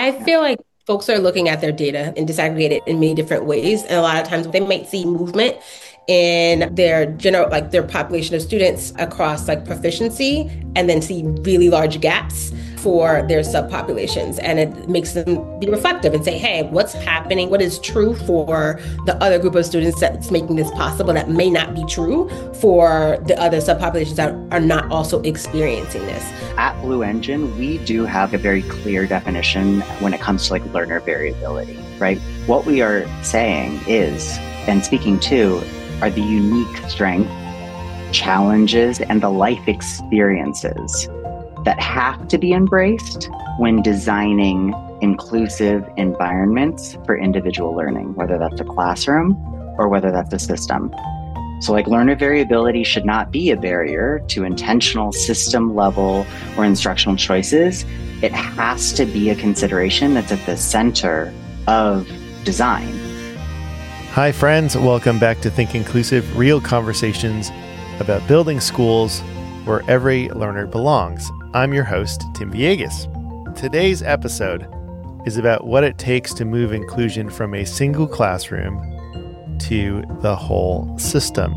I feel like folks are looking at their data and disaggregate it in many different ways. And a lot of times they might see movement in their general, like their population of students across like proficiency, and then see really large gaps for their subpopulations. And it makes them be reflective and say, hey, what's happening? What is true for the other group of students that's making this possible that may not be true for the other subpopulations that are not also experiencing this? At Blue Engine, we do have a very clear definition when it comes to like learner variability, right? What we are saying is, and speaking to, are the unique strengths, challenges, and the life experiences that have to be embraced when designing inclusive environments for individual learning, whether that's a classroom or whether that's a system. So like learner variability should not be a barrier to intentional system level or instructional choices. It has to be a consideration that's at the center of design. Hi friends, welcome back to Think Inclusive, real conversations about building schools where every learner belongs. I'm your host, Tim Villegas. Today's episode is about what it takes to move inclusion from a single classroom to the whole system.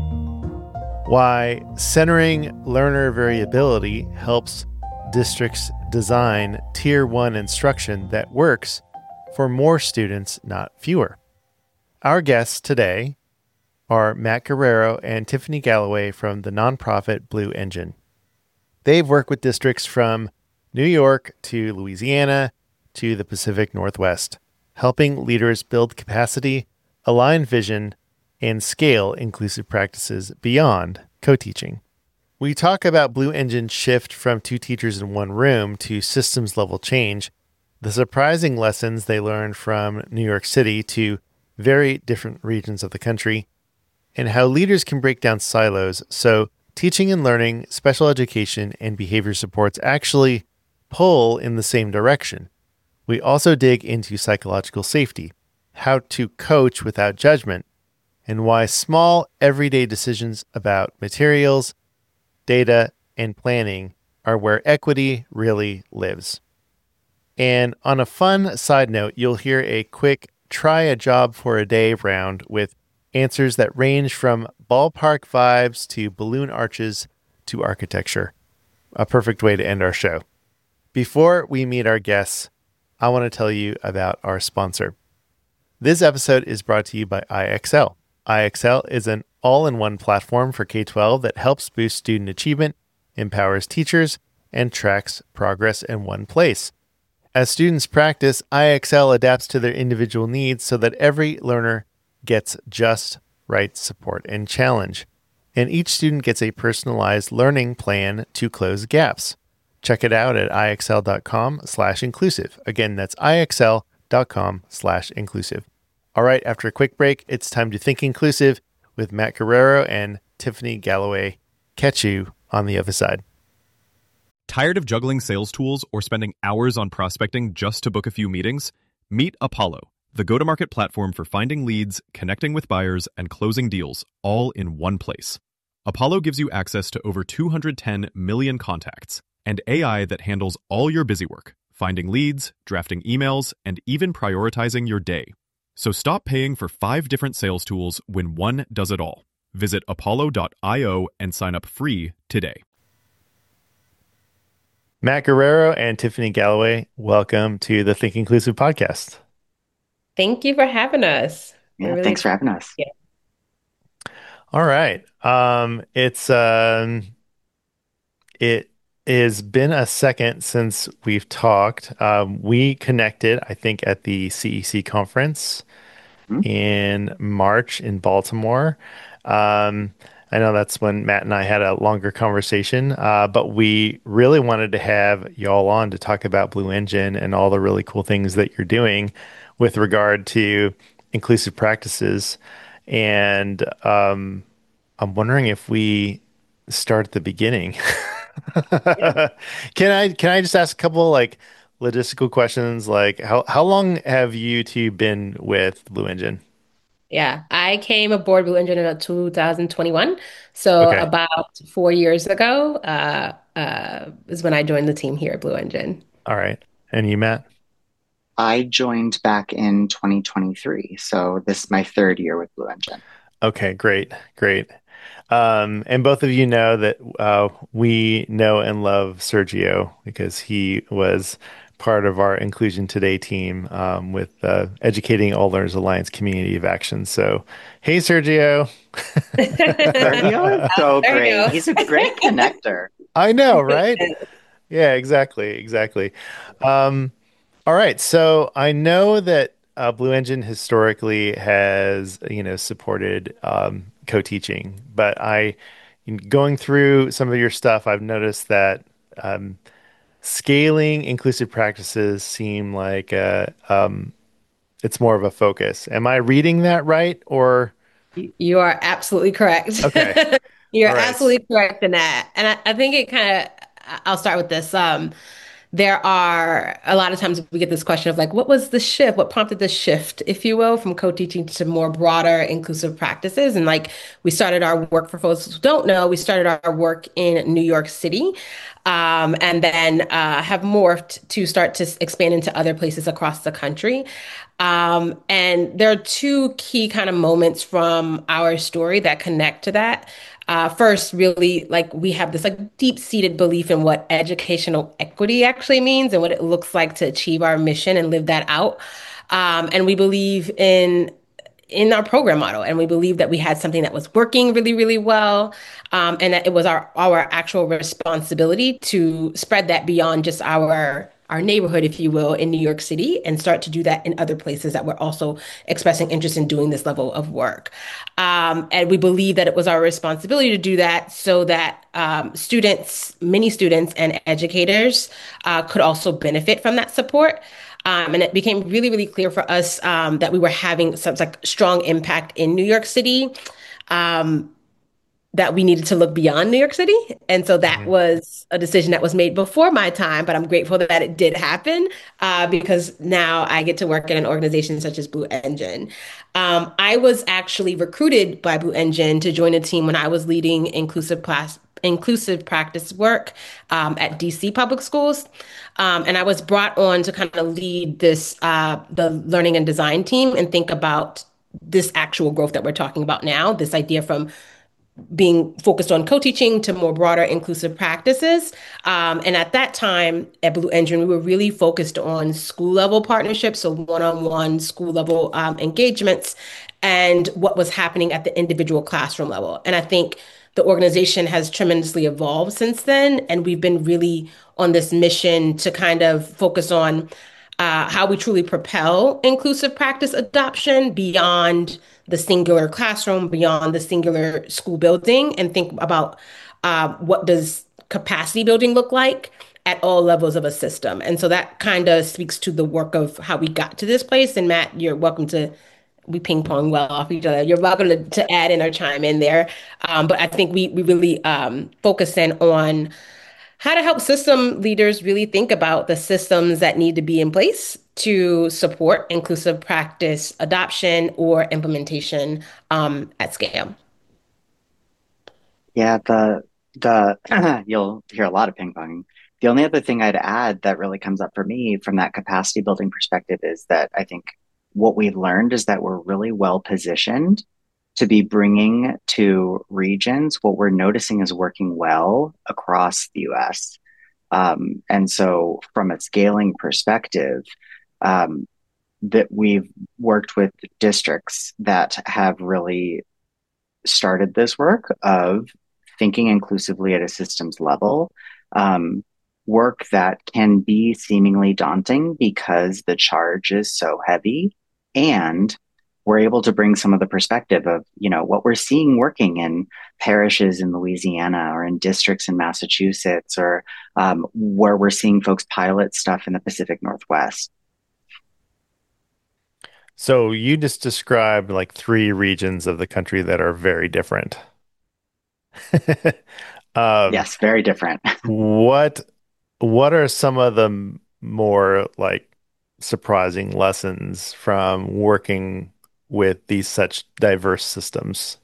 Why centering learner variability helps districts design Tier 1 instruction that works for more students, not fewer. Our guests today are Matt Guerrero and Tiffany Galloway from the nonprofit Blue Engine. They've worked with districts from New York to Louisiana to the Pacific Northwest, helping leaders build capacity, align vision, and scale inclusive practices beyond co-teaching. We talk about Blue Engine's shift from 2 teachers in 1 room to systems level change, the surprising lessons they learned from New York City to very different regions of the country, and how leaders can break down silos so teaching and learning, special education, and behavior supports actually pull in the same direction. We also dig into psychological safety, how to coach without judgment, and why small, everyday decisions about materials, data, and planning are where equity really lives. And on a fun side note, you'll hear a quick try a job for a day round with answers that range from ballpark vibes to balloon arches to architecture. A perfect way to end our show. Before we meet our guests, I want to tell you about our sponsor. This episode is brought to you by IXL. IXL is an all-in-one platform for K-12 that helps boost student achievement, empowers teachers, and tracks progress in one place. As students practice, IXL adapts to their individual needs so that every learner gets just right support and challenge. And each student gets a personalized learning plan to close gaps. Check it out at ixl.com/inclusive. Again, that's ixl.com/inclusive. All right, after a quick break, it's time to think inclusive with Matt Guerrero and Tiffany Galloway. Catch you on the other side. Tired of juggling sales tools or spending hours on prospecting just to book a few meetings? Meet Apollo, the go-to-market platform for finding leads, connecting with buyers, and closing deals, all in one place. Apollo gives you access to over 210 million contacts and AI that handles all your busy work, finding leads, drafting emails, and even prioritizing your day. So stop paying for 5 different sales tools when one does it all. Visit apollo.io and sign up free today. Matt Guerrero and Tiffany Galloway, welcome to the Think Inclusive podcast. Thank you for having us. Yeah, thanks for having us. Yeah. All right. It has been a second since we've talked. We connected, I think, at the CEC conference in March in Baltimore. I know that's when Matt and I had a longer conversation, but we really wanted to have y'all on to talk about Blue Engine and all the really cool things that you're doing with regard to inclusive practices. And I'm wondering if we start at the beginning. Yeah. Can I just ask a couple like logistical questions? Like how long have you two been with Blue Engine? Yeah, I came aboard Blue Engine in 2021. So Okay. about 4 years ago, is when I joined the team here at Blue Engine. All right. And you, Matt? I joined back in 2023. So this is my third year with Blue Engine. Okay, great, great. And both of you know that we know and love Sergio because he was part of our Inclusion Today team with Educating All Learners Alliance Community of Action. So, hey, Sergio. Sergio is Oh, so there you great. go. He's a great connector. I know, right? Yeah, exactly, exactly. Um, all right, so I know that Blue Engine historically has, supported co-teaching, but in going through some of your stuff, I've noticed that um, scaling inclusive practices seem like it's more of a focus. Am I reading that right? Or You are absolutely correct. okay, You're all right. absolutely correct in that. And I think it kind of, I'll start with this. There are a lot of times we get this question of like, what was the shift? What prompted the shift, if you will, from co-teaching to more broader inclusive practices? And like, we started our work for folks who don't know, we started our work in New York City, and then have morphed to start to expand into other places across the country. And there are two key kind of moments from our story that connect to that. First, really, like we have this like deep-seated belief in what educational equity actually means and what it looks like to achieve our mission and live that out. And we believe in our program model, and we believe that we had something that was working really, really well, and that it was our actual responsibility to spread that beyond just our neighborhood, if you will, in New York City, and start to do that in other places that were also expressing interest in doing this level of work. And we believe that it was our responsibility to do that so that students, many students, and educators could also benefit from that support. And it became really, really clear for us that we were having some like strong impact in New York City, um, that we needed to look beyond New York City. And so that Mhm. was a decision that was made before my time, but I'm grateful that it did happen because now I get to work in an organization such as Blue Engine. I was actually recruited by Blue Engine to join a team when I was leading inclusive practice work at DC Public Schools. And I was brought on to kind of lead the learning and design team and think about this actual growth that we're talking about now, this idea from being focused on co-teaching to more broader inclusive practices. And at that time at Blue Engine, we were really focused on school level partnerships, so one-on-one school level engagements, and what was happening at the individual classroom level. And I think the organization has tremendously evolved since then, and we've been really on this mission to kind of focus on how we truly propel inclusive practice adoption beyond the singular classroom, beyond the singular school building, and think about what does capacity building look like at all levels of a system. And so that kind of speaks to the work of how we got to this place. And Matt, you're welcome to, we ping pong well off each other. You're welcome to add in or chime in there. But I think we really focus in on how to help system leaders really think about the systems that need to be in place to support inclusive practice adoption or implementation at scale. Yeah, the you'll hear a lot of ping ponging. The only other thing I'd add that really comes up for me from that capacity building perspective is that I think what we've learned is that we're really well positioned to be bringing to regions what we're noticing is working well across the US. And so, from a scaling perspective, um, that we've worked with districts that have really started this work of thinking inclusively at a systems level. Um, Work that can be seemingly daunting because the charge is so heavy, and we're able to bring some of the perspective of what we're seeing working in parishes in Louisiana or in districts in Massachusetts, or where we're seeing folks pilot stuff in the Pacific Northwest. So you just described like three regions of the country that are very different. Um, Yes, very different. what what are some of the more like surprising lessons from working with these such diverse systems?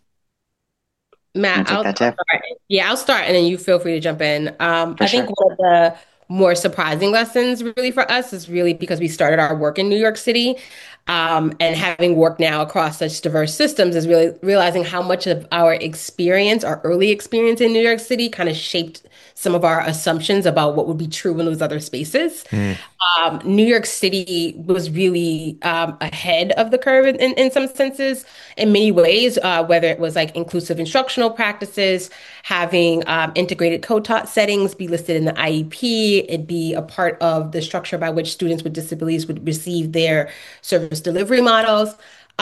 Can I Matt, take I'll that, Tiff? start. Yeah, I'll start and then you feel free to jump in. For I think sure. one of the more surprising lessons really for us is really because we started our work in New York City. And having worked now across such diverse systems is really realizing how much of our experience, our early experience in New York City, kind of shaped some of our assumptions about what would be true in those other spaces. Mm. New York City was really ahead of the curve in some senses, in many ways, whether it was like inclusive instructional practices, having integrated co-taught settings be listed in the IEP, it'd be a part of the structure by which students with disabilities would receive their service delivery models.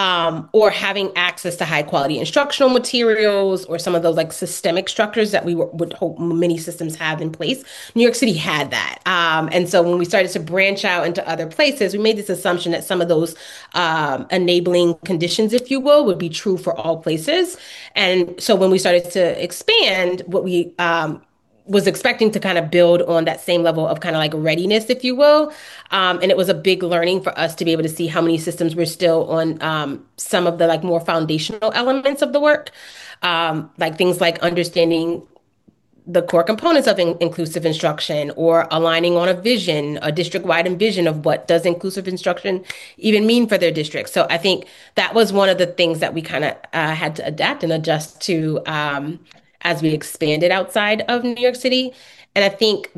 Or having access to high quality instructional materials or some of those like systemic structures that would hope many systems have in place. New York City had that. And so when we started to branch out into other places, we made this assumption that some of those enabling conditions, if you will, would be true for all places. And so when we started to expand, what we was expecting to kind of build on that same level of kind of like readiness, if you will. And it was a big learning for us to be able to see how many systems were still on some of the like more foundational elements of the work, like things like understanding the core components of inclusive instruction or aligning on a vision, a district-wide vision of what does inclusive instruction even mean for their district. So I think that was one of the things that we kind of had to adapt and adjust to as we expanded outside of New York City. And I think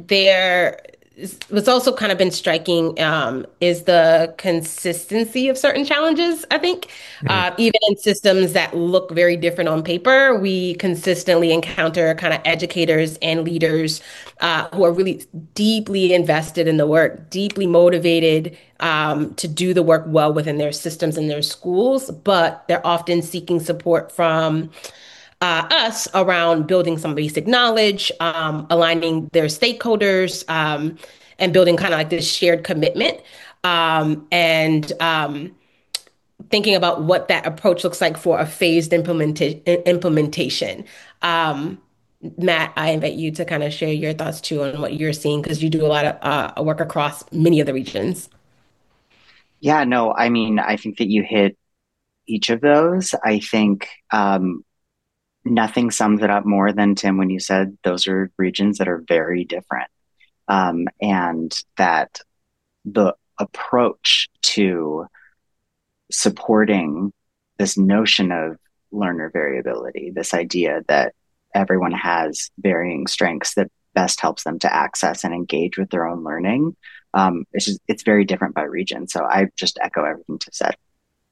what's also kind of been striking is the consistency of certain challenges, I think. Mm. Even in systems that look very different on paper, we consistently encounter kind of educators and leaders who are really deeply invested in the work, deeply motivated to do the work well within their systems and their schools, but they're often seeking support from us around building some basic knowledge, aligning their stakeholders, and building kind of like this shared commitment. And thinking about what that approach looks like for a phased implementation. Matt, I invite you to kind of share your thoughts too on what you're seeing because you do a lot of work across many of the regions. Yeah, no, I mean, I think that you hit each of those. I think nothing sums it up more than Tim when you said those are regions that are very different. And that the approach to supporting this notion of learner variability, this idea that everyone has varying strengths that best helps them to access and engage with their own learning. It's very different by region. So I just echo everything Tiff said.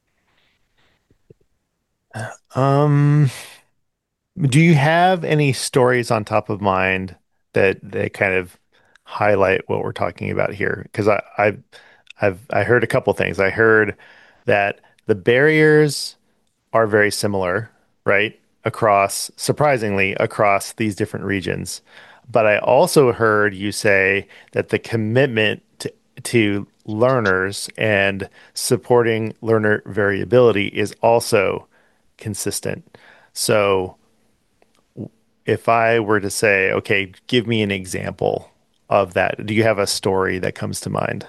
Um, do you have any stories on top of mind that they kind of highlight what we're talking about here? Because I heard a couple things. I heard that the barriers are very similar, right? Surprisingly, across these different regions. But I also heard you say that the commitment to learners and supporting learner variability is also consistent. So if I were to say, okay, give me an example of that, do you have a story that comes to mind?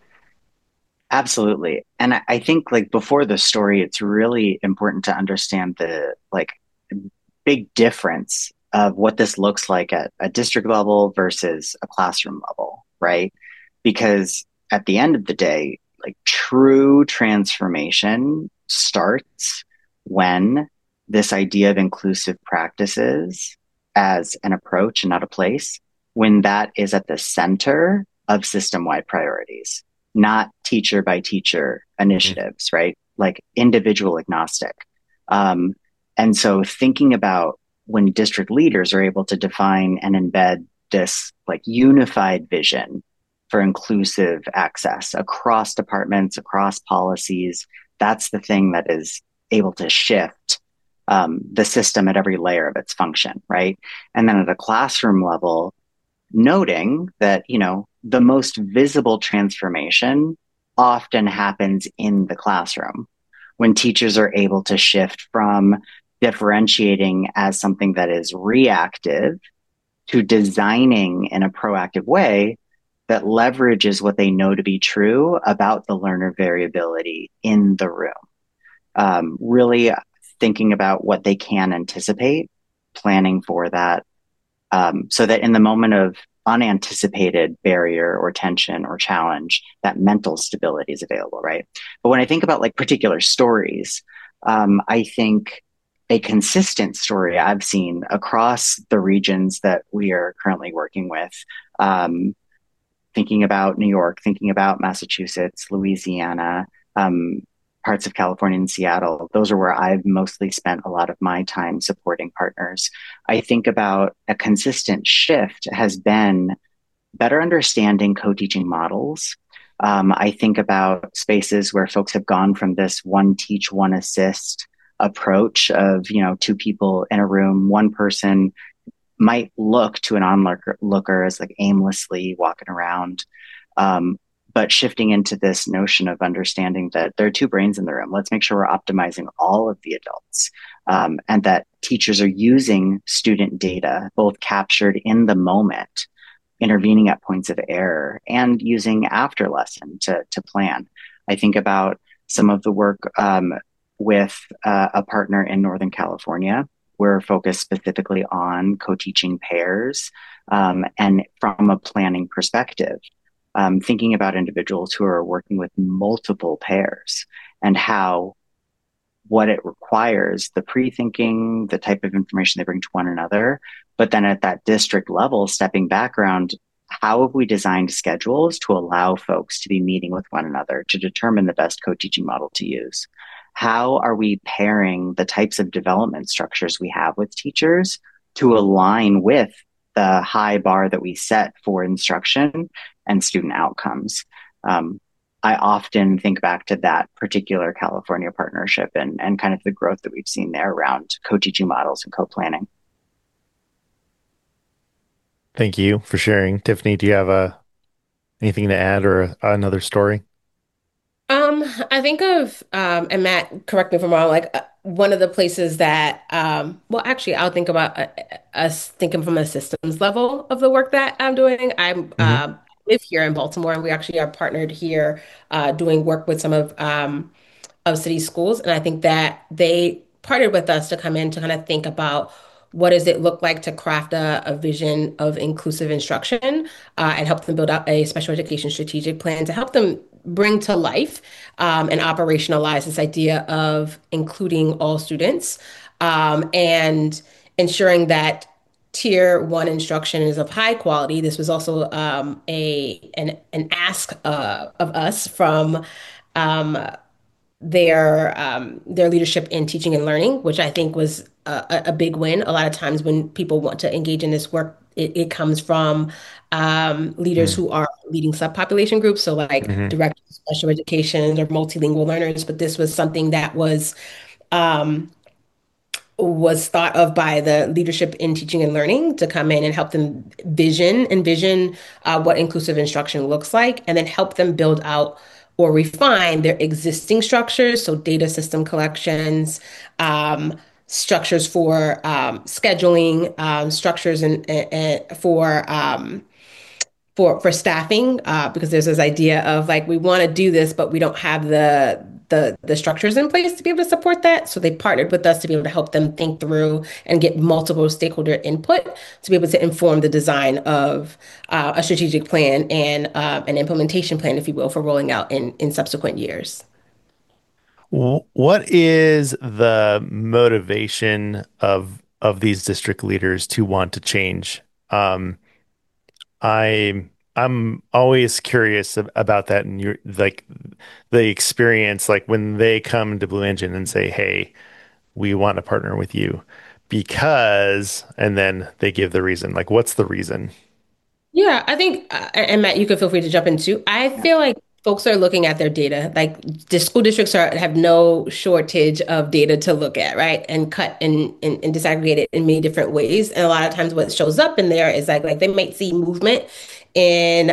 Absolutely. And I think like before the story, it's really important to understand the like big difference of what this looks like at a district level versus a classroom level, right? Because at the end of the day, like true transformation starts when this idea of inclusive practices as an approach and not a place, when that is at the center of system-wide priorities, not teacher by teacher initiatives, right? Like individual agnostic. And so thinking about when district leaders are able to define and embed this like unified vision for inclusive access across departments, across policies, that's the thing that is able to shift the system at every layer of its function, right? And then at a classroom level, noting that, you know, the most visible transformation often happens in the classroom when teachers are able to shift from differentiating as something that is reactive to designing in a proactive way that leverages what they know to be true about the learner variability in the room. Really thinking about what they can anticipate, planning for that, so that in the moment of unanticipated barrier or tension or challenge, that mental stability is available, right? But when I think about like particular stories, I think a consistent story I've seen across the regions that we are currently working with, um, thinking about New York, thinking about Massachusetts, Louisiana, um, parts of California and Seattle. Those are where I've mostly spent a lot of my time supporting partners. I think about a consistent shift has been better understanding co-teaching models. I think about spaces where folks have gone from this one teach, one assist approach of, two people in a room, one person might look to an onlooker as like aimlessly walking around. Um, but shifting into this notion of understanding that there are two brains in the room. Let's make sure we're optimizing all of the adults, and that teachers are using student data, both captured in the moment, intervening at points of error, and using after lesson to plan. I think about some of the work with a partner in Northern California. We're focused specifically on co-teaching pairs, and from a planning perspective, thinking about individuals who are working with multiple pairs and how what it requires, the pre-thinking, the type of information they bring to one another. But then at that district level, stepping back around, how have we designed schedules to allow folks to be meeting with one another to determine the best co-teaching model to use? How are we pairing the types of development structures we have with teachers to align with the high bar that we set for instruction and student outcomes? I often think back to that particular California partnership and kind of the growth that we've seen there around co-teaching models and co-planning. Thank you for sharing. Tiffany, do you have anything to add or another story? I think of, and Matt, correct me if I'm wrong, like one of the places that, well, actually, I'll think about us thinking from a systems level of the work that I'm doing. I'm Hmm. live here in Baltimore, and we actually are partnered here, doing work with some of city schools. And I think that they partnered with us to come in to kind of think about what does it look like to craft a vision of inclusive instruction, and help them build out a special education strategic plan to help them bring to life, and operationalize this idea of including all students, and ensuring that tier one instruction is of high quality. This was also, an ask, of us from, um, their leadership in teaching and learning, which I think was a big win. A lot of times when people want to engage in this work, it comes from, leaders who are leading subpopulation groups, so like Mm-hmm. directors of special education or multilingual learners. But this was something that um, was thought of by the leadership in teaching and learning to come in and help them envision, what inclusive instruction looks like, and then help them build out or refine their existing structures. So data system collections, structures for, scheduling, structures for staffing, because there's this idea of like we want to do this, but we don't have the structures in place to be able to support that. So they partnered with us to be able to help them think through and get multiple stakeholder input to be able to inform the design of, a strategic plan and, an implementation plan, if you will, for rolling out in subsequent years. What is the motivation of these district leaders to want to change? I'm always curious about that, and you're like the experience, like when they come to Blue Engine and say, "Hey, we want to partner with you because," and then they give the reason. Like, what's the reason? Yeah, I think, and Matt, you can feel free to jump in too. I Yeah. feel like folks are looking at their data. Like the school districts have no shortage of data to look at, right? And cut and disaggregate it in many different ways. And a lot of times what shows up in there is like they might see movement in,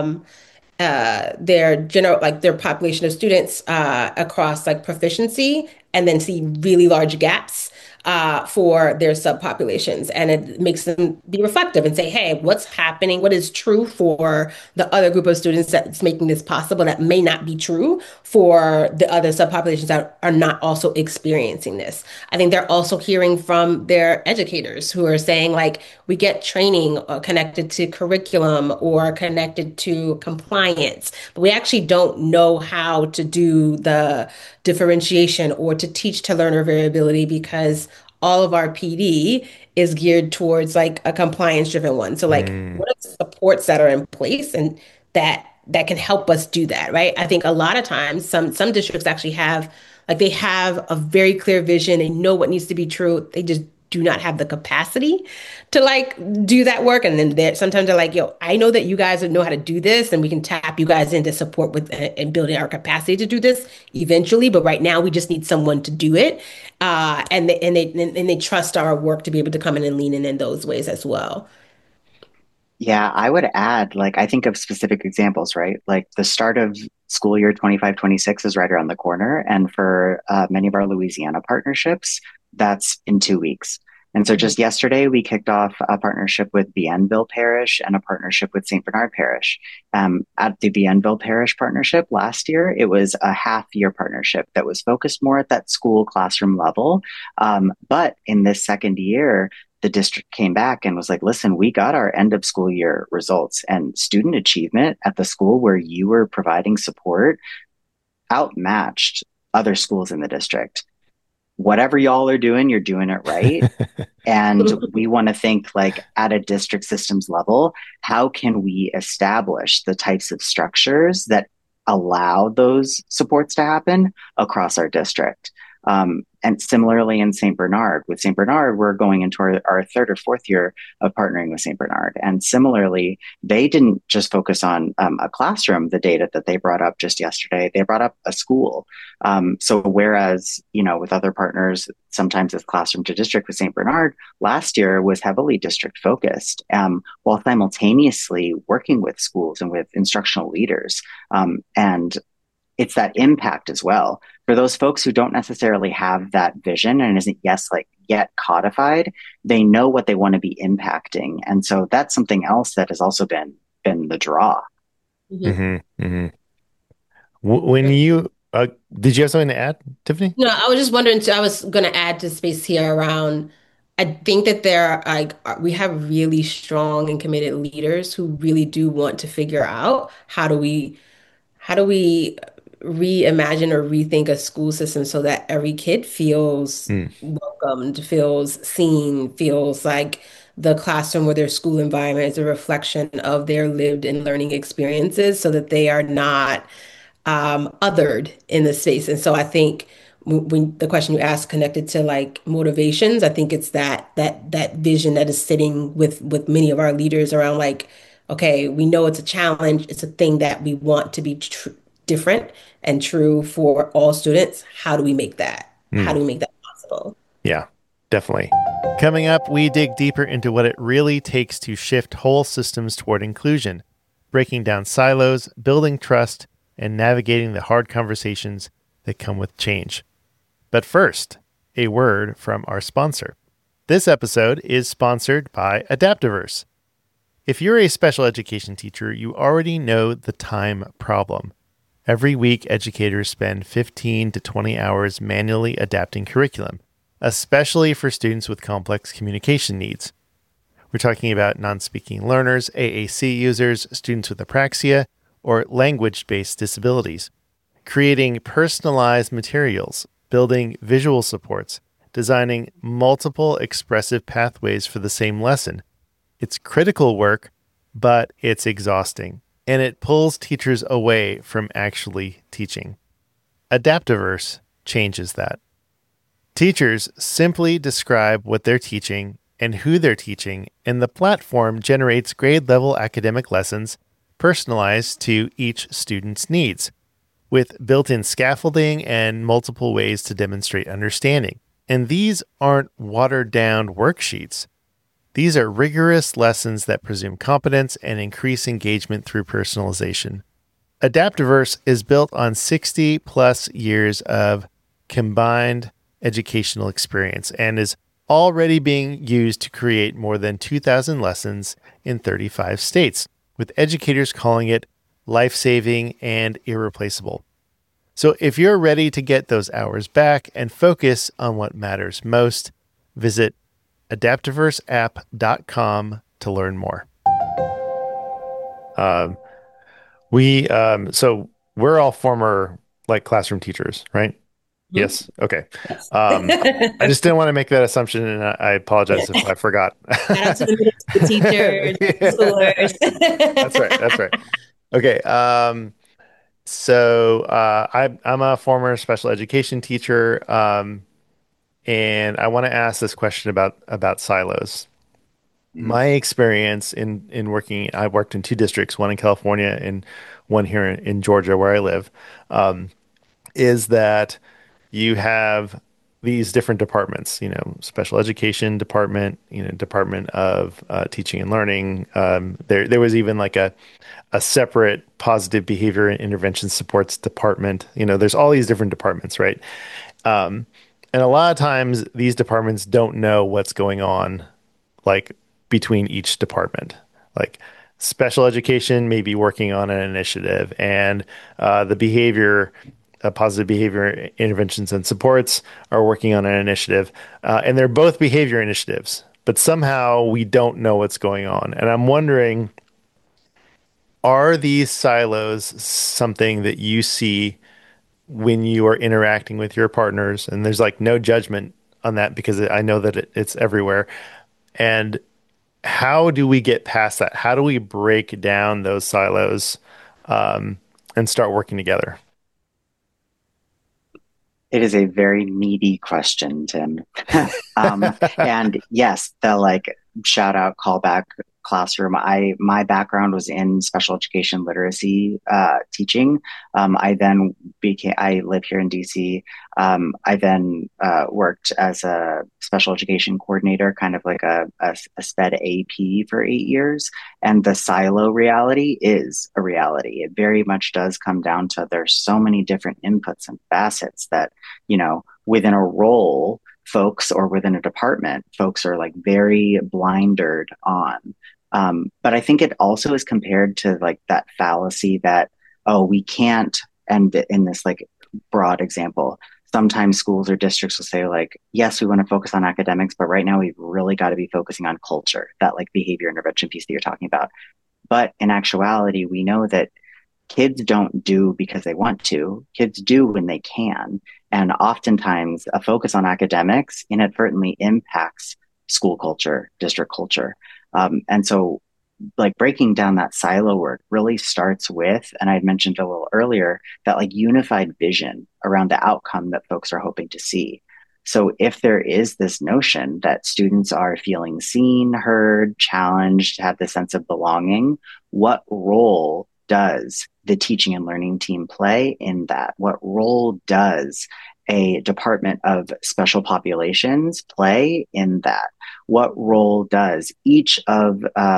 their general, like their population of students, across like proficiency, and then see really large gaps, for their subpopulations. And it makes them be reflective and say, hey, what's happening? What is true for the other group of students that's making this possible that may not be true for the other subpopulations that are not also experiencing this? I think they're also hearing from their educators who are saying, like, we get training connected to curriculum or connected to compliance, but we actually don't know how to do the differentiation or to teach to learner variability because all of our PD is geared towards like a compliance driven one. So like Mm. what are the supports that are in place and that can help us do that, right? I think a lot of times some districts actually have like they have a very clear vision, they know what needs to be true. They just do not have the capacity to like do that work. And then sometimes they're like, yo, I know that you guys know how to do this and we can tap you guys into support with and building our capacity to do this eventually. But right now we just need someone to do it. And they trust our work to be able to come in and lean in those ways as well. Yeah, I would add, like, I think of specific examples, right? Like the start of school year 25-26 is right around the corner. And for many of our Louisiana partnerships, that's in 2 weeks. And so Mhm. just yesterday, we kicked off a partnership with Bienville Parish and a partnership with St. Bernard Parish. At the Bienville Parish partnership last year, it was a half-year partnership that was focused more at that school classroom level. But in this second year, the district came back and was like, listen, we got our end of school year results and student achievement at the school where you were providing support outmatched other schools in the district. Whatever y'all are doing, you're doing it right. And we want to think like at a district systems level, how can we establish the types of structures that allow those supports to happen across our district? And similarly in St. Bernard, with St. Bernard, we're going into our third or fourth year of partnering with St. Bernard. And similarly, they didn't just focus on a classroom, the data that they brought up just yesterday, they brought up a school. So whereas, with other partners, sometimes it's classroom to district with St. Bernard, last year was heavily district focused, while simultaneously working with schools and with instructional leaders. And it's that impact as well. For those folks who don't necessarily have that vision and isn't yet codified, they know what they want to be impacting. And so that's something else that has also been the draw. Mhm. Hmm. Hmm. When you did you have something to add, Tiffany? No, I was just wondering too, I was going to add to space here around, I think that there are like, we have really strong and committed leaders who really do want to figure out how do we reimagine or rethink a school system so that every kid feels Mm. welcomed, feels seen, feels like the classroom or their school environment is a reflection of their lived and learning experiences so that they are not othered in the space. And so I think when the question you asked connected to like motivations, I think it's that vision that is sitting with many of our leaders around like, okay, we know it's a challenge, it's a thing that we want to be different and true for all students. How do we make that? How Mm. do we make that possible? Yeah, definitely. Coming up, we dig deeper into what it really takes to shift whole systems toward inclusion, breaking down silos, building trust, and navigating the hard conversations that come with change. But first, a word from our sponsor. This episode is sponsored by Adaptiverse. If you're a special education teacher, you already know the time problem. Every week, educators spend 15 to 20 hours manually adapting curriculum, especially for students with complex communication needs. We're talking about non-speaking learners, AAC users, students with apraxia, or language-based disabilities. Creating personalized materials, building visual supports, designing multiple expressive pathways for the same lesson. It's critical work, but it's exhausting, and it pulls teachers away from actually teaching. Adaptiverse changes that. Teachers simply describe what they're teaching and who they're teaching, and the platform generates grade-level academic lessons personalized to each student's needs, with built-in scaffolding and multiple ways to demonstrate understanding. And these aren't watered-down worksheets. These are rigorous lessons that presume competence and increase engagement through personalization. Adaptiverse is built on 60 plus years of combined educational experience and is already being used to create more than 2,000 lessons in 35 states, with educators calling it life-saving and irreplaceable. So if you're ready to get those hours back and focus on what matters most, visit adaptiverseapp.com to learn more. So we're all former like classroom teachers, right? Mm-hmm. Yes. Okay. Yes. I just didn't want to make that assumption, and I apologize if I forgot. Shout out to the middle school teachers, schoolers. That's right. Okay. So I'm a former special education teacher, and I want to ask this question about silos. My experience in working, I worked in two districts, one in California and one here in Georgia, where I live, is that you have these different departments, special education department, department of teaching and learning. There was even like a separate positive behavior and intervention supports department. There's all these different departments, right? And a lot of times these departments don't know what's going on, like between each department. Like special education may be working on an initiative, and the positive behavior interventions and supports are working on an initiative, and they're both behavior initiatives, but somehow we don't know what's going on. And I'm wondering, are these silos something that you see when you are interacting with your partners? And there's like no judgment on that because I know that it's everywhere. And how do we get past that? How do we break down those silos and start working together? It is a very meaty question, Tim. And yes, the shout out, callback classroom. My background was in special education literacy teaching. I live here in DC. I then worked as a special education coordinator, kind of like a SPED AP for 8 years. And the silo reality is a reality. It very much does come down to there's so many different inputs and facets that, within a role, folks, or within a department, folks are like very blindered on. But I think it also is compared to like that fallacy that, oh, we can't, and in this like broad example, sometimes schools or districts will say like, yes, we want to focus on academics, but right now we've really got to be focusing on culture, that like behavior intervention piece that you're talking about. But in actuality, we know that kids don't do because they want to. Kids do when they can. And oftentimes a focus on academics inadvertently impacts school culture, district culture. And so like breaking down that silo work really starts with, and I had mentioned a little earlier, that like unified vision around the outcome that folks are hoping to see. So if there is this notion that students are feeling seen, heard, challenged, have the sense of belonging, what role does the teaching and learning team play in that? What role does a department of special populations play in that? What role does each of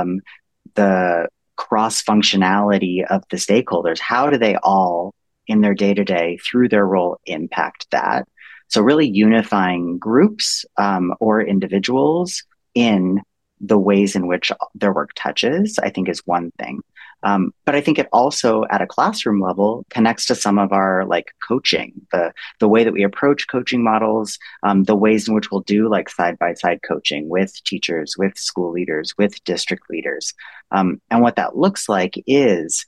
the cross functionality of the stakeholders, how do they all in their day-to-day through their role impact that? So really unifying groups or individuals in the ways in which their work touches, I think is one thing. But I think it also at a classroom level connects to some of our like coaching, the way that we approach coaching models, the ways in which we'll do like side-by-side coaching with teachers, with school leaders, with district leaders. And what that looks like is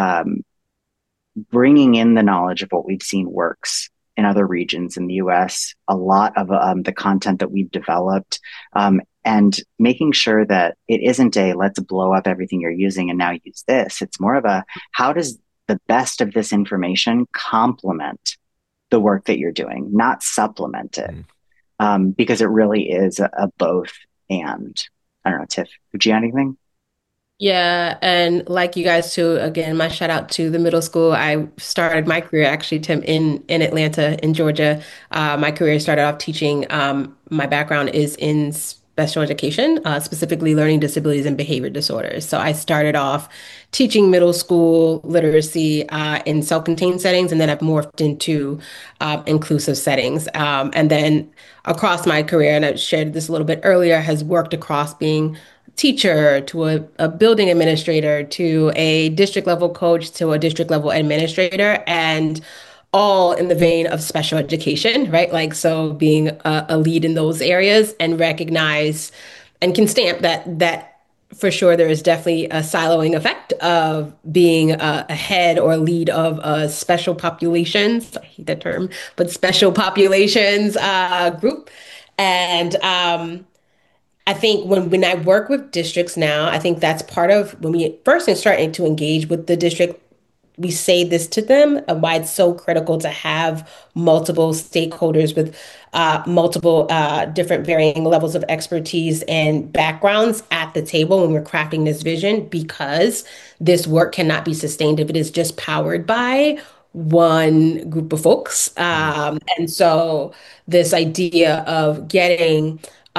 bringing in the knowledge of what we've seen works in other regions in the US, a lot of the content that we've developed, and making sure that it isn't a let's blow up everything you're using and now use this. It's more of a how does the best of this information complement the work that you're doing, not supplement it, because it really is a both and. I don't know, Tiff, would you add anything? Yeah, and like you guys too, again, my shout out to the middle school. I started my career actually, Tim, in Atlanta, in Georgia. My career started off teaching. My background is in special education, specifically learning disabilities and behavior disorders. So I started off teaching middle school literacy in self-contained settings, and then I've morphed into inclusive settings. And then across my career, and I shared this a little bit earlier, has worked across being teacher to a building administrator to a district level coach to a district level administrator, and all in the vein of special education, right? Like, so being a lead in those areas and recognize and can stamp that for sure there is definitely a siloing effect of being a head or lead of special populations. I hate that term, but special populations group. And I think when I work with districts now, I think that's part of when we first starting to engage with the district, we say this to them why it's so critical to have multiple stakeholders with multiple different varying levels of expertise and backgrounds at the table when we're crafting this vision, because this work cannot be sustained if it is just powered by one group of folks. And so this idea of getting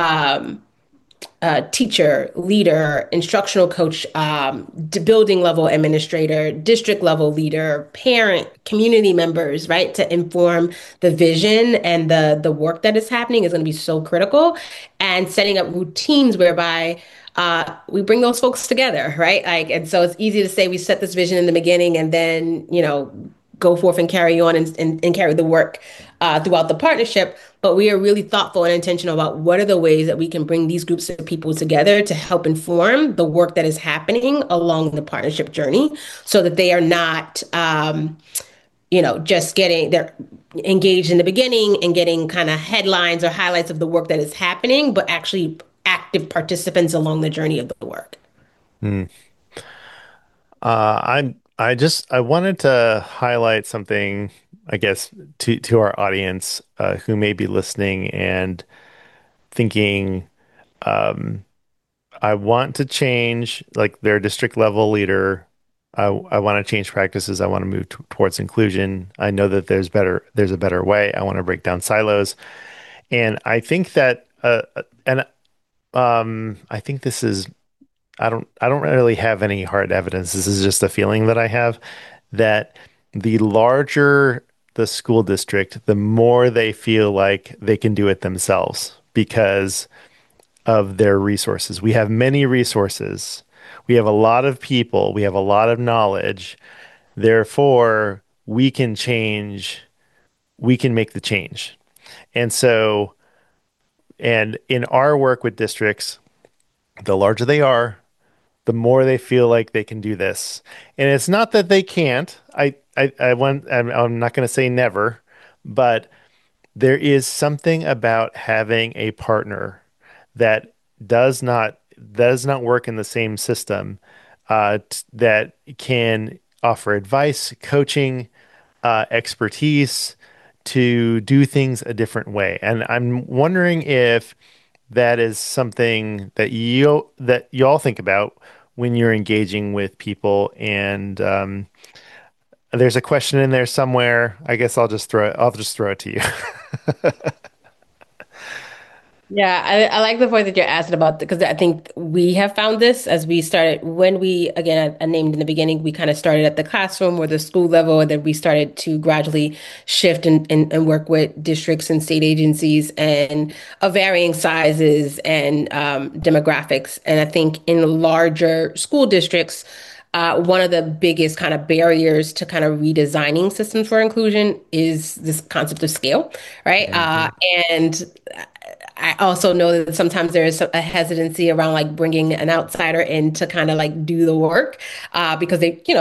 teacher, leader, instructional coach, building level administrator, district level leader, parent, community members, right, to inform the vision and the work that is happening is going to be so critical. And setting up routines whereby we bring those folks together, right? Like, and so it's easy to say we set this vision in the beginning and then, go forth and carry on and carry the work throughout the partnership. But we are really thoughtful and intentional about what are the ways that we can bring these groups of people together to help inform the work that is happening along the partnership journey so that they are not, just they're engaged in the beginning and getting kind of headlines or highlights of the work that is happening, but actually active participants along the journey of the work. Hmm. I wanted to highlight something, I guess, to our audience who may be listening and thinking, I want to change, like their district level leader. I want to change practices. I want to move towards inclusion. I know that there's a better way. I want to break down silos. And I think that, and I think this is I don't really have any hard evidence. This is just a feeling that I have that the larger the school district, the more they feel like they can do it themselves because of their resources. We have many resources. We have a lot of people. We have a lot of knowledge. Therefore, we can make the change. And so, and in our work with districts, the larger they are, the more they feel like they can do this. And it's not that they can't. I'm not going to say never, but there is something about having a partner that does not work in the same system that can offer advice, coaching, expertise to do things a different way. And I'm wondering if that is something that you all think about when you're engaging with people. And there's a question in there somewhere. I guess I'll just throw it to you. Yeah, I like the point that you're asking about because I think we have found this as we started when we, again, I named in the beginning, we kind of started at the classroom or the school level, and then we started to gradually shift and work with districts and state agencies and of varying sizes and demographics. And I think in larger school districts, one of the biggest kind of barriers to kind of redesigning systems for inclusion is this concept of scale, right? And I also know that sometimes there is a hesitancy around like bringing an outsider in to kind of like do the work because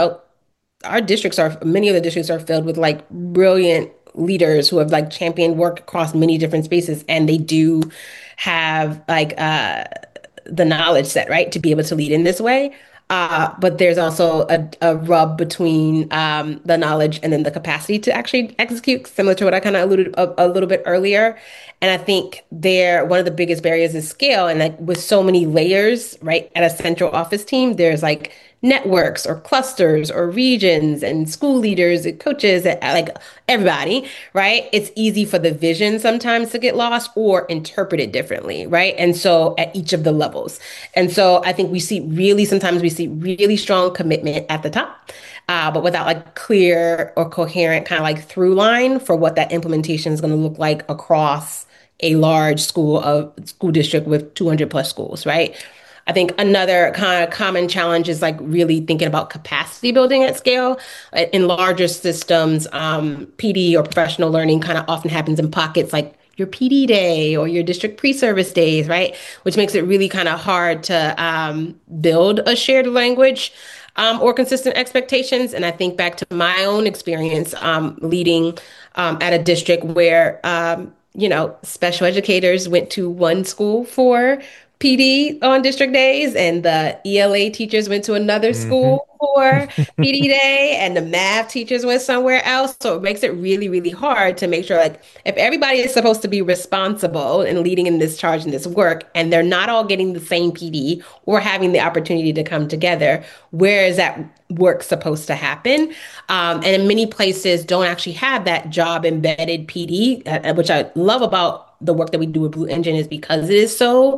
many of the districts are filled with like brilliant leaders who have like championed work across many different spaces, and they do have like the knowledge set, right, to be able to lead in this way. But there's also a rub between the knowledge and then the capacity to actually execute, similar to what I kind of alluded a little bit earlier. And I think one of the biggest barriers is scale. And like with so many layers, right, at a central office team, there's like networks or clusters or regions and school leaders and coaches, and like everybody, right? It's easy for the vision sometimes to get lost or interpreted differently, right? And so at each of the levels. And so I think sometimes we see really strong commitment at the top, but without like clear or coherent kind of like through line for what that implementation is going to look like across a large school district with 200 plus schools, right? I think another kind of common challenge is like really thinking about capacity building at scale. In larger systems, PD or professional learning kind of often happens in pockets like your PD day or your district pre-service days, right? Which makes it really kind of hard to build a shared language or consistent expectations. And I think back to my own experience leading at a district where, special educators went to one school for PD on district days, and the ELA teachers went to another Hmm. school for PD day, and the math teachers went somewhere else. So it makes it really, really hard to make sure, like, if everybody is supposed to be responsible and leading in this charge and this work, and they're not all getting the same PD or having the opportunity to come together, where is that work supposed to happen? And in many places, don't actually have that job embedded PD, which I love about the work that we do with Blue Engine is because it is so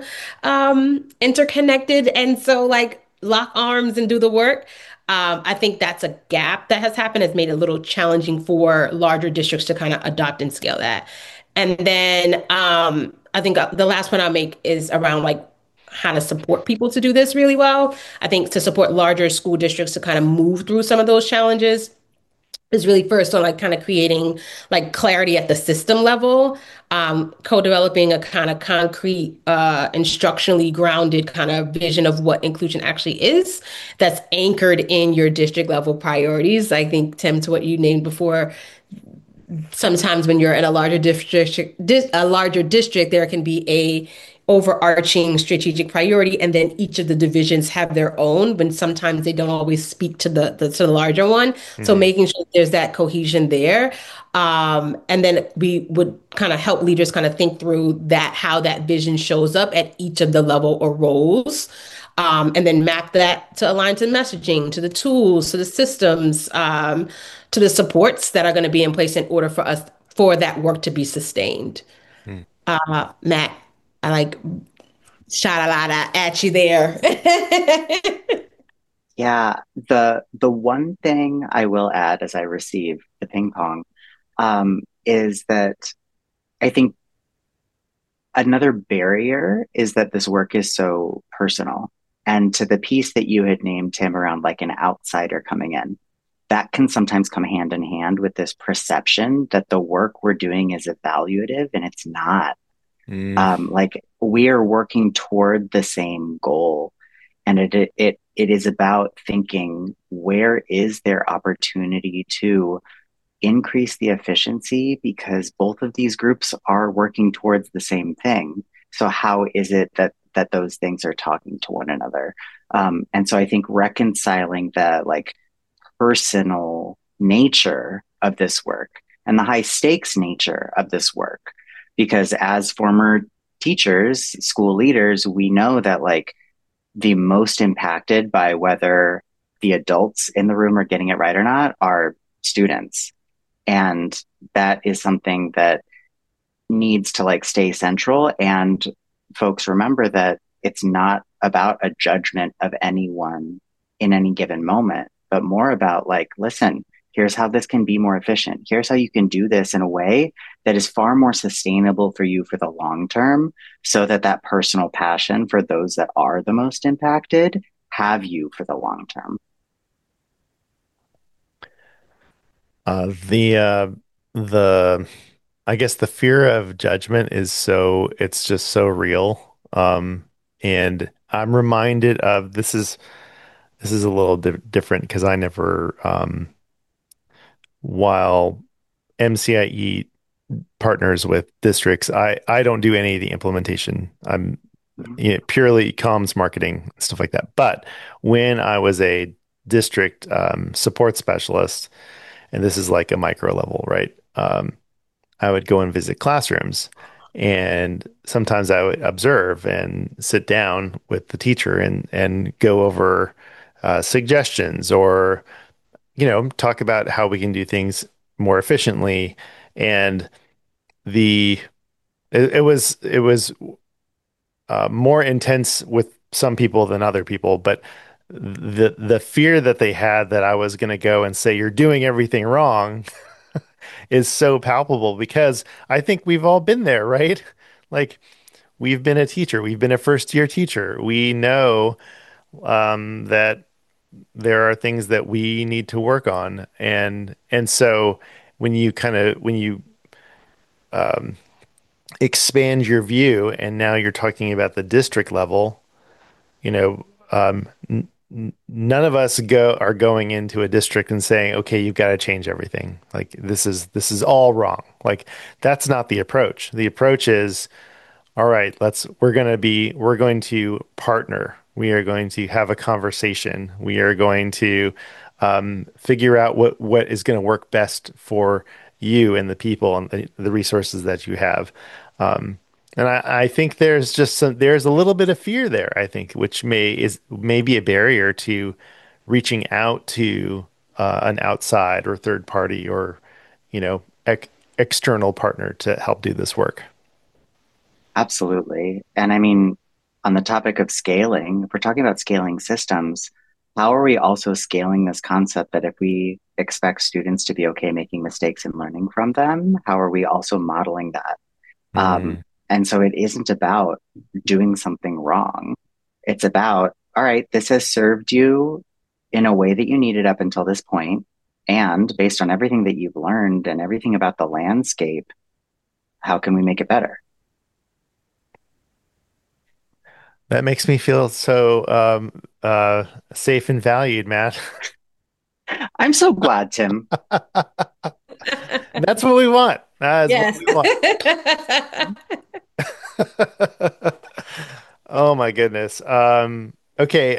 interconnected and so like lock arms and do the work. I think that's a gap that has happened, has made it a little challenging for larger districts to kind of adopt and scale that. And then I think the last one I'll make is around like how to support people to do this really well. I think to support larger school districts to kind of move through some of those challenges is really first on like kind of creating like clarity at the system level, co-developing a kind of concrete, instructionally grounded kind of vision of what inclusion actually is that's anchored in your district level priorities. I think, Tim, to what you named before, sometimes when you're in a larger district, there can be a overarching strategic priority, and then each of the divisions have their own, but sometimes they don't always speak to the larger one. So Hmm. making sure there's that cohesion there. And then we would kind of help leaders kind of think through that, how that vision shows up at each of the level or roles. And then map that to align to messaging, to the tools, to the systems, to the supports that are going to be in place in order for that work to be sustained. Hmm. Matt, I like shot a lot at you there. Yeah, the one thing I will add as I receive the ping pong is that I think another barrier is that this work is so personal. And to the piece that you had named, Tim, around like an outsider coming in, that can sometimes come hand in hand with this perception that the work we're doing is evaluative, and it's not. Hmm. Like we are working toward the same goal, and it is about thinking, where is there opportunity to increase the efficiency, because both of these groups are working towards the same thing. So how is it that those things are talking to one another? And so I think reconciling the like personal nature of this work and the high stakes nature of this work, because as former teachers, school leaders, we know that like the most impacted by whether the adults in the room are getting it right or not are students. And that is something that needs to like stay central. And folks remember that it's not about a judgment of anyone in any given moment, but more about like, listen, here's how this can be more efficient. Here's how you can do this in a way that is far more sustainable for you for the long term, so that that personal passion for those that are the most impacted have you for the long term. The I guess the fear of judgment is it's just so real. And I'm reminded of this is a little different because I never while MCIE partners with districts, I don't do any of the implementation. I'm purely comms marketing, stuff like that. But when I was a district support specialist, and this is like a micro level, right? I would go and visit classrooms, and sometimes I would observe and sit down with the teacher and go over suggestions, or talk about how we can do things more efficiently. And the it was more intense with some people than other people, but the fear that they had that I was going to go and say you're doing everything wrong is so palpable, because I think we've all been there, right? Like, we've been a teacher, we've been a first year teacher. We know that there are things that we need to work on, and so when you expand your view, and now you're talking about the district level, you know, none of us are going into a district and saying, okay, you've got to change everything. Like, this is all wrong. Like, that's not the approach. The approach is, all right, we're going to partner. We are going to have a conversation. We are going to figure out what is going to work best for you and the people and the resources that you have. And I think there's a little bit of fear there, I think, which may be a barrier to reaching out to an outside or third party, or external partner to help do this work. Absolutely. And I mean, on the topic of scaling, if we're talking about scaling systems, how are we also scaling this concept that if we expect students to be okay making mistakes and learning from them, how are we also modeling that? Mm. And so it isn't about doing something wrong. It's about, all right, this has served you in a way that you needed up until this point. And based on everything that you've learned and everything about the landscape, how can we make it better? That makes me feel so safe and valued, Matt. I'm so glad, Tim. That's what we want. That's Yes. what we want. Oh my goodness. Okay,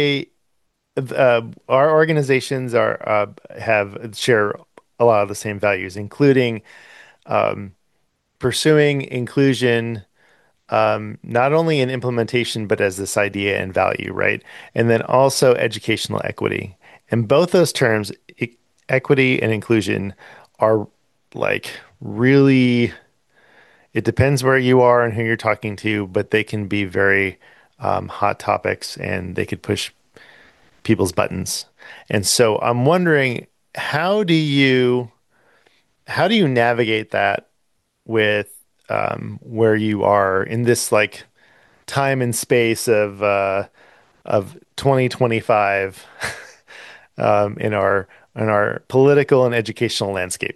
our organizations have share a lot of the same values, including um, pursuing inclusion, not only in implementation, but as this idea and value, right? And then also educational equity. And both those terms, equity and inclusion, are like really, it depends where you are and who you're talking to, but they can be very hot topics, and they could push people's buttons. And so I'm wondering, how do you how do you navigate that with where you are in this like time and space of 2025 in our political and educational landscape?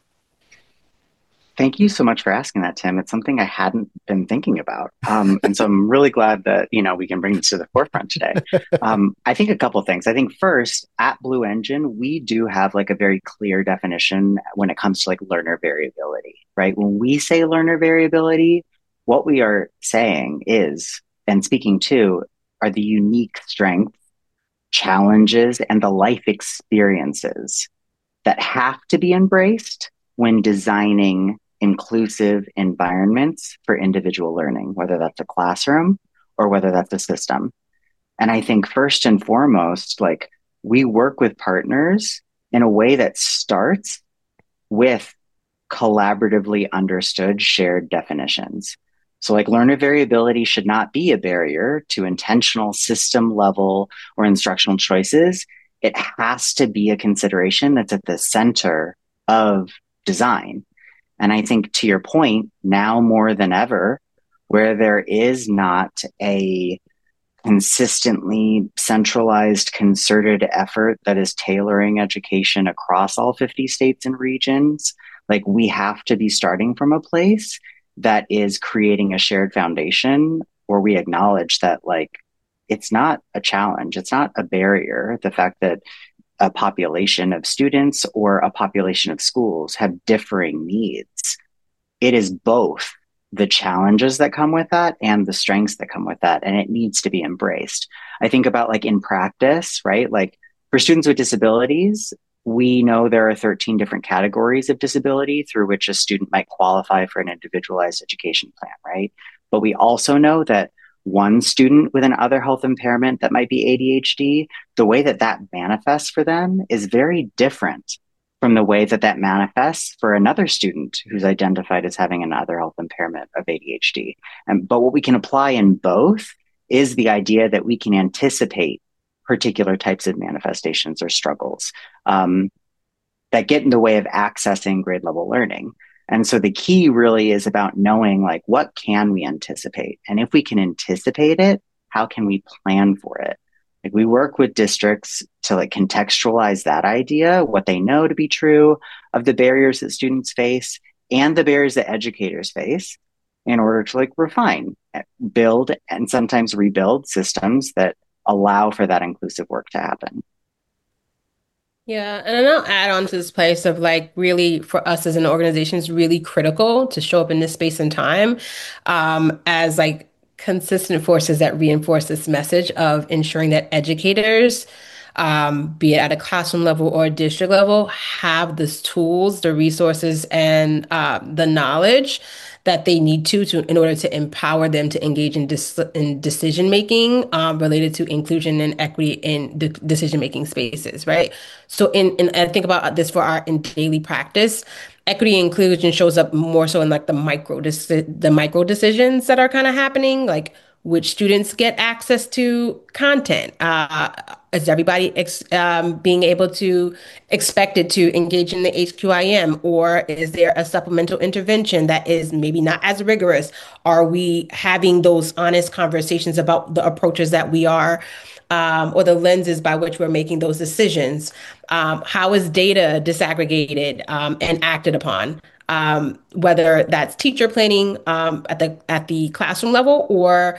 Thank you so much for asking that, Tim. It's something I hadn't been thinking about. And so I'm really glad that, we can bring this to the forefront today. I think a couple of things. I think first, at Blue Engine, we do have like a very clear definition when it comes to like learner variability, right? When we say learner variability, what we are saying is, and speaking to, are the unique strengths, challenges, and the life experiences that have to be embraced when designing inclusive environments for individual learning, whether that's a classroom or whether that's a system. And I think first and foremost, like, we work with partners in a way that starts with collaboratively understood shared definitions. So like, learner variability should not be a barrier to intentional system level or instructional choices. It has to be a consideration that's at the center of design. And I think, to your point, now more than ever, where there is not a consistently centralized, concerted effort that is tailoring education across all 50 states and regions, like, we have to be starting from a place that is creating a shared foundation where we acknowledge that, like, it's not a challenge, it's not a barrier, the fact that a population of students or a population of schools have differing needs. It is both the challenges that come with that and the strengths that come with that, and it needs to be embraced. I think about, like, in practice, right? Like, for students with disabilities, we know there are 13 different categories of disability through which a student might qualify for an individualized education plan, right? But we also know that one student with an other health impairment that might be ADHD, the way that that manifests for them is very different from the way that that manifests for another student who's identified as having another health impairment of ADHD. But what we can apply in both is the idea that we can anticipate particular types of manifestations or struggles that get in the way of accessing grade level learning. And so the key really is about knowing, like, what can we anticipate? And if we can anticipate it, how can we plan for it? Like, we work with districts to like contextualize that idea, what they know to be true of the barriers that students face and the barriers that educators face, in order to like refine, build, and sometimes rebuild systems that allow for that inclusive work to happen. Yeah, and then I'll add on to this place of like really for us as an organization, it's really critical to show up in this space and time as like consistent forces that reinforce this message of ensuring that educators, be it at a classroom level or a district level, have the tools, the resources, and the knowledge that they need to in order to empower them to engage in decision making related to inclusion and equity in the decision making spaces, right? So in I think about this for our in daily practice. Equity and inclusion shows up more so in like the micro decisions that are kind of happening, like which students get access to content. Is everybody being able to expected to engage in the HQIM, or is there a supplemental intervention that is maybe not as rigorous? Are we having those honest conversations about the approaches that we are, or the lenses by which we're making those decisions? How is data disaggregated and acted upon? Whether that's teacher planning at the classroom level or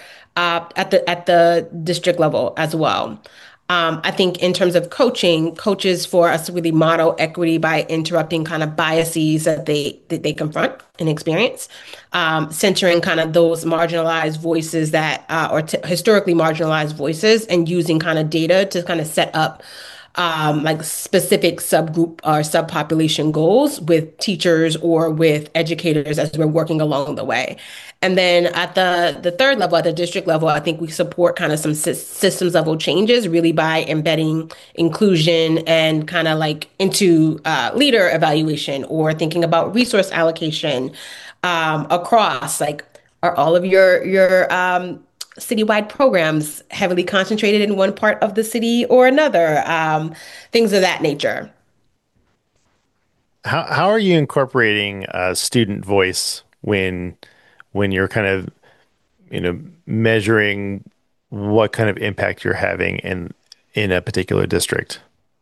at the district level as well. I think in terms of coaching, coaches for us to really model equity by interrupting kind of biases that they confront and experience, centering kind of those marginalized voices that historically marginalized voices, and using kind of data to kind of set up like specific subgroup or subpopulation goals with teachers or with educators as we're working along the way. And then at the third level, at the district level, I think we support kind of some systems level changes really by embedding inclusion and kind of like into leader evaluation, or thinking about resource allocation across like, are all of your citywide programs heavily concentrated in one part of the city or another, things of that nature. How are you incorporating student voice when you're kind of measuring what kind of impact you're having in a particular district?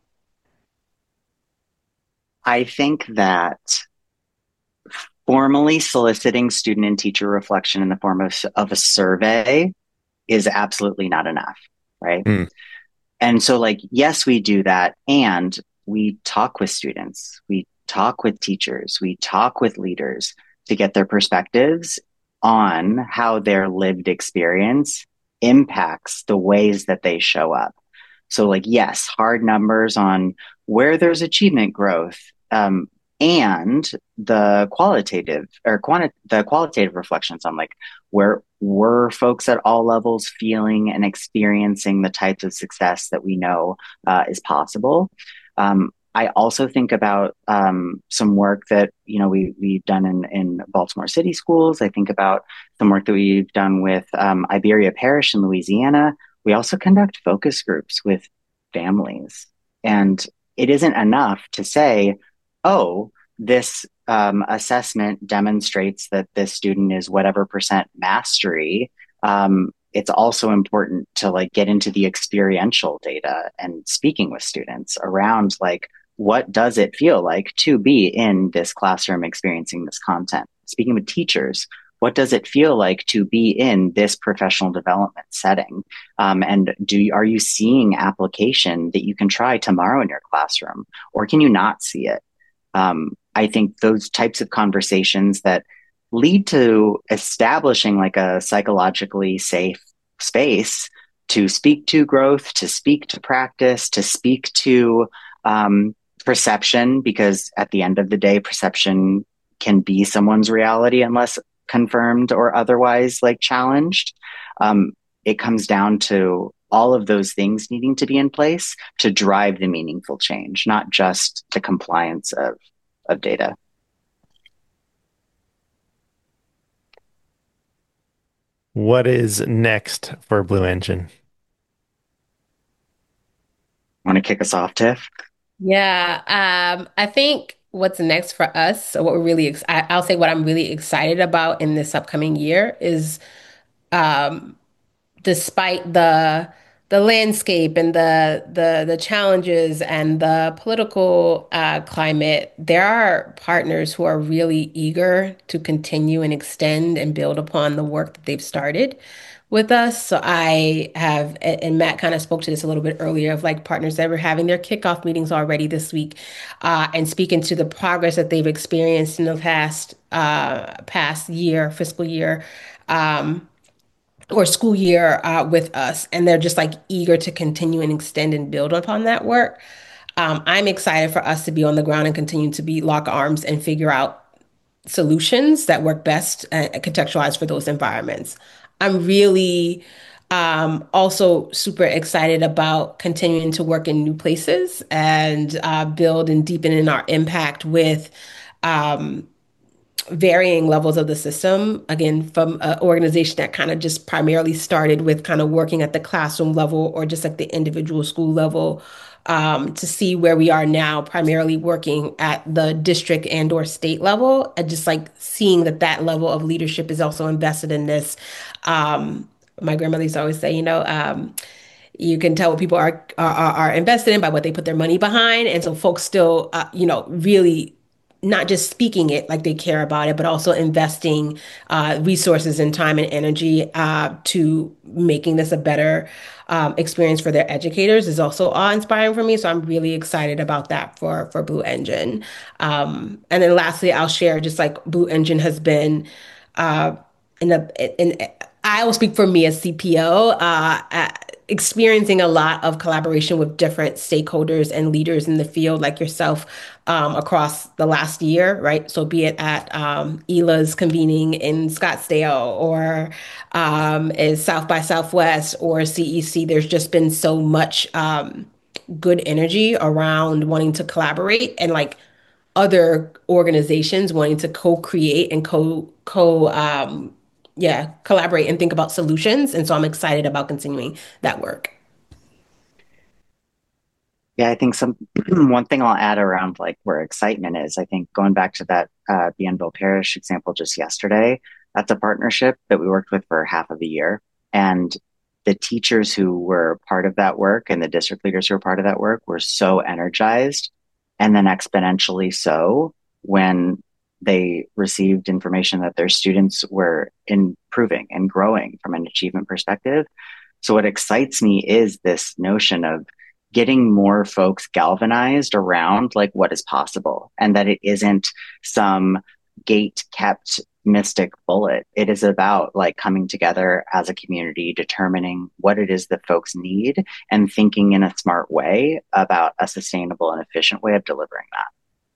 I think that formally soliciting student and teacher reflection in the form of a survey is absolutely not enough, right? Mm. And so, like, yes, we do that. And we talk with students, we talk with teachers, we talk with leaders to get their perspectives on how their lived experience impacts the ways that they show up. So, like, yes, hard numbers on where there's achievement growth, and the qualitative reflections on like where were folks at all levels feeling and experiencing the types of success that we know is possible. I also think about some work that we've done in Baltimore City schools. I think about some work that we've done with Iberia Parish in Louisiana. We also conduct focus groups with families, and it isn't enough to say, oh, this assessment demonstrates that this student is whatever percent mastery. It's also important to like get into the experiential data and speaking with students around like, what does it feel like to be in this classroom experiencing this content? Speaking with teachers, what does it feel like to be in this professional development setting? And are you seeing application that you can try tomorrow in your classroom, or can you not see it? I think those types of conversations that lead to establishing like a psychologically safe space to speak to growth, to speak to practice, to speak to perception, because at the end of the day, perception can be someone's reality unless confirmed or otherwise like challenged. It comes down to all of those things needing to be in place to drive the meaningful change, not just the compliance of data. What is next for Blue Engine? Want to kick us off, Tiff? Yeah, I think what's next for us, so what we're really, I'll say what I'm really excited about in this upcoming year is um, despite the landscape and the challenges and the political climate, there are partners who are really eager to continue and extend and build upon the work that they've started with us. So I have, and Matt kind of spoke to this a little bit earlier, of like partners that were having their kickoff meetings already this week, and speaking to the progress that they've experienced in the past year, fiscal year. Or school year with us, and they're just like eager to continue and extend and build upon that work. I'm excited for us to be on the ground and continue to be lock arms and figure out solutions that work best and contextualized for those environments. I'm really also super excited about continuing to work in new places and build and deepen in our impact with um, varying levels of the system. Again, from an organization that kind of just primarily started with kind of working at the classroom level or just like the individual school level, to see where we are now, primarily working at the district and or state level, and just like seeing that that level of leadership is also invested in this. My grandmother used to always say, you can tell what people are invested in by what they put their money behind. And so folks still, really not just speaking it like they care about it, but also investing resources and time and energy to making this a better experience for their educators is also awe-inspiring for me. So I'm really excited about that for Blue Engine. And then lastly, I'll share just like Blue Engine has been uh, in I will speak for me as CPO, experiencing a lot of collaboration with different stakeholders and leaders in the field, like yourself, across the last year, right? So, be it at ELA's convening in Scottsdale or is South by Southwest or CEC, there's just been so much good energy around wanting to collaborate and like other organizations wanting to co-create and collaborate and think about solutions. And so I'm excited about continuing that work. Yeah, I think some one thing I'll add around like where excitement is, I think going back to that Bienville Parish example just yesterday, that's a partnership that we worked with for half of a year. And the teachers who were part of that work and the district leaders who were part of that work were so energized and then exponentially so when they received information that their students were improving and growing from an achievement perspective. So what excites me is this notion of getting more folks galvanized around like what is possible and that it isn't some gate kept mystic bullet. It is about like coming together as a community, determining what it is that folks need and thinking in a smart way about a sustainable and efficient way of delivering that.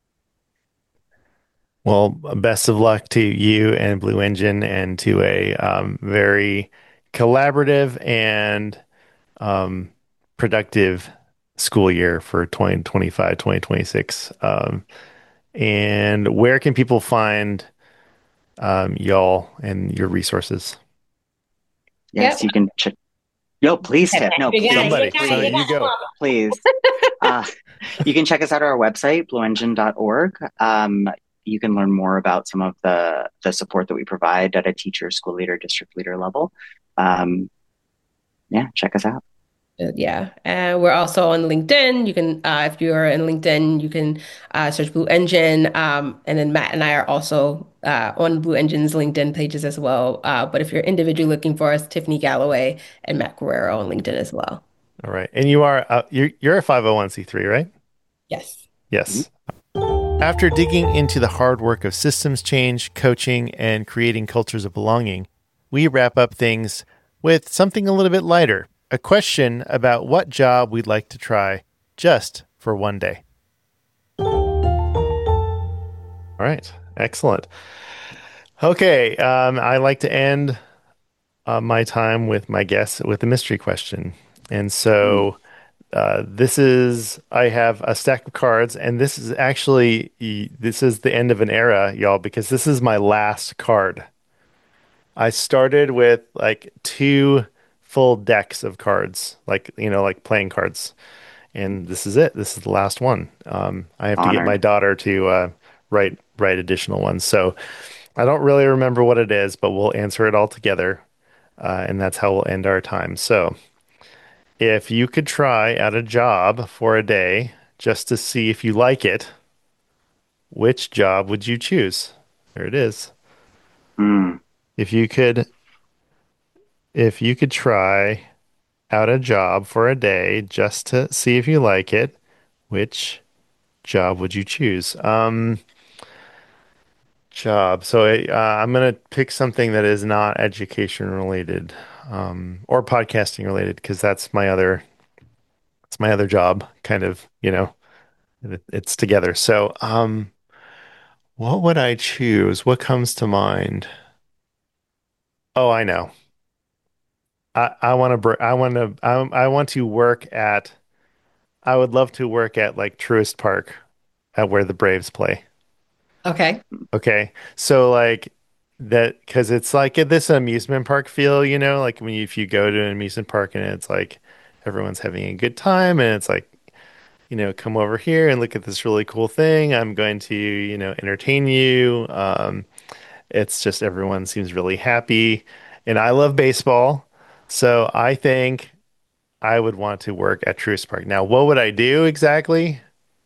Well, best of luck to you and Blue Engine and to a very collaborative and um, productive school year for 2025, 2026. And where can people find y'all and your resources? Yes, Yep. you can check. No, please, Tiff. No, You got it. Somebody, You got so it. you go. please. Uh, you can check us out at our website, blueengine.org. You can learn more about some of the support that we provide at a teacher, school leader, district leader level. Yeah, check us out. Yeah, we're also on LinkedIn. You can, if you're in LinkedIn, you can search Blue Engine. And then Matt and I are also on Blue Engine's LinkedIn pages as well. But if you're individually looking for us, Tiffany Galloway and Matt Guerrero on LinkedIn as well. All right. And you are you're a 501c3, right? Yes. Mhm. Yes. After digging into the hard work of systems change, coaching, and creating cultures of belonging, we wrap up things with something a little bit lighter, a question about what job we'd like to try just for one day. All right. Excellent. Okay. I like to end my time with my guests with a mystery question. And so I have a stack of cards, and this is the end of an era, y'all, because this is my last card. I started with like two full decks of cards, like, like playing cards. And this is it. This is the last one. I have to get my Honored. daughter to write additional ones. So I don't really remember what it is, but we'll answer it all together, and that's how we'll end our time. So, if you could try out a job for a day just to see if you like it, which job would you choose? There it is. Mm. If you could, if you could try out a job for a day just to see if you like it, which job would you choose? Job. So I'm gonna pick something that is not education related, or podcasting related, because it's my other job. Kind of, it's together. So, what would I choose? What comes to mind? Oh, I know. I want to. I want to work at. I would love to work at like Truist Park, at where the Braves play. Okay. Okay. So like that, because it's like this amusement park feel, like if you go to an amusement park and it's like everyone's having a good time and it's like, come over here and look at this really cool thing. I'm going to, entertain you. It's just everyone seems really happy. And I love baseball. So I think I would want to work at Truist Park. Now, what would I do exactly?